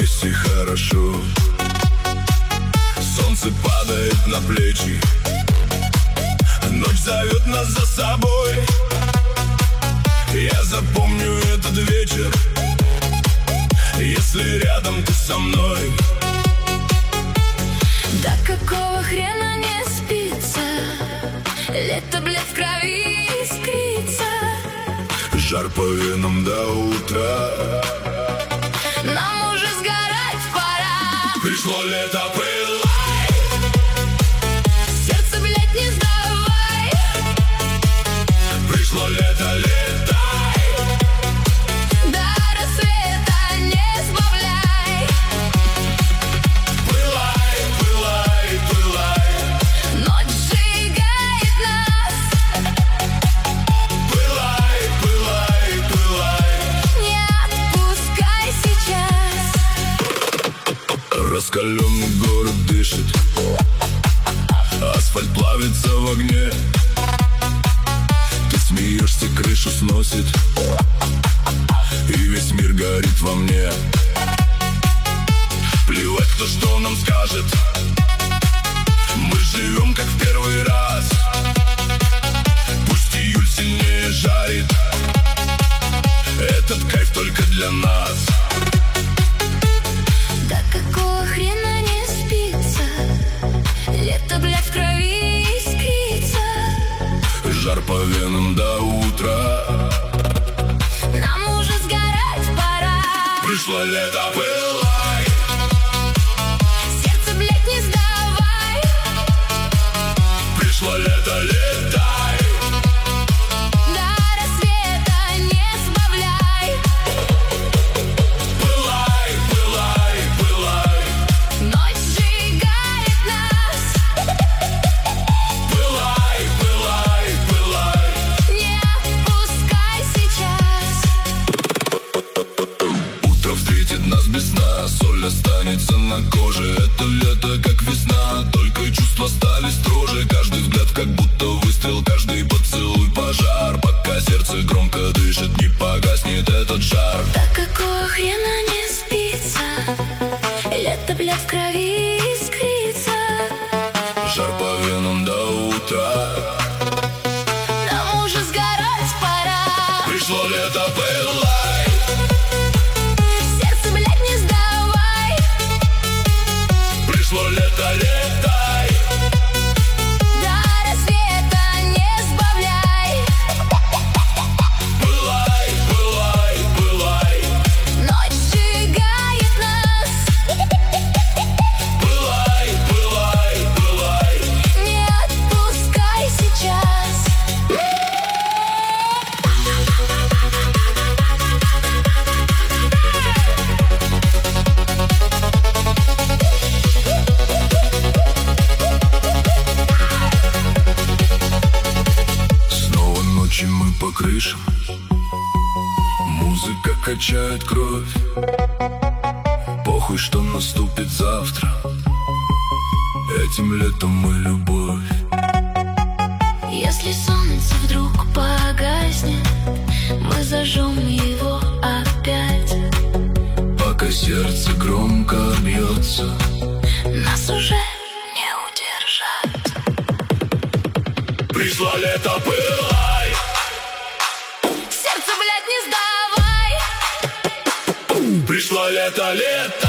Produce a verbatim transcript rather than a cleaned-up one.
вместе хорошо. Солнце падает на плечи, ночь зовет нас за собой. Я запомню этот вечер, если рядом ты со мной. Да какого хрена не спится? Лето, блядь, в крови искрится. Жар по венам до утра. Нам уже сгорать пора. Пришло лето, пылай. Сердце, блядь, не сдавай. Пришло лето, летай. До рассвета не сбавляй. Пылай, пылай, пылай. Ночь сжигает нас. Пылай, пылай, пылай. Не отпускай сейчас. Раскаленный город дышит, асфальт плавится в огне. Ты смеешься, крышу сносит, и весь мир горит во мне. Плевать, кто что нам скажет, мы живем как в первый раз. Пусть июль сильнее жарит, этот кайф только для нас. Да какого хрена не спится? Лето, блядь, в крови искрится. Жар по венам до утра. Нам уже сгорать пора. Пришло лето, пылай. Сердце, блядь, не сдавай. Пришло лето, летай. До рассвета не сбавляй. Пылай, пылай, пылай. Ночь сжигает нас. Пылай, пылай, пылай. Не отпускай сейчас. Утро встретит нас без сна, соль останется на коже. Это лето, как весна, только чувства стали строже. Каждый взгляд как будто выстрел, каждый поцелуй пожар. Пока сердце громко дышит, не погаснет этот жар. Да какого хрена не спится? Лето, блядь, в крови искрится. Жар по венам до утра. Нам уже сгорать пора. Пришло лето, пылай. Сердце, блядь, не сдавай. Пришло лето, летай. До рассвета не сбавляй. Пылай, пылай, пылай. Ночь сжигает нас. Пылай, пылай, пылай. Не отпускай сейчас. Снова ночи мы по крышам, музыка качает кровь. Похуй, что наступит завтра, этим летом мы любовь. Если солнце вдруг погаснет, мы зажжем его опять. Пока сердце громко бьется, Нас уже не удержать. пришло лето, пылай. Сердце, блядь, не сдавай. Пришло лето, лето.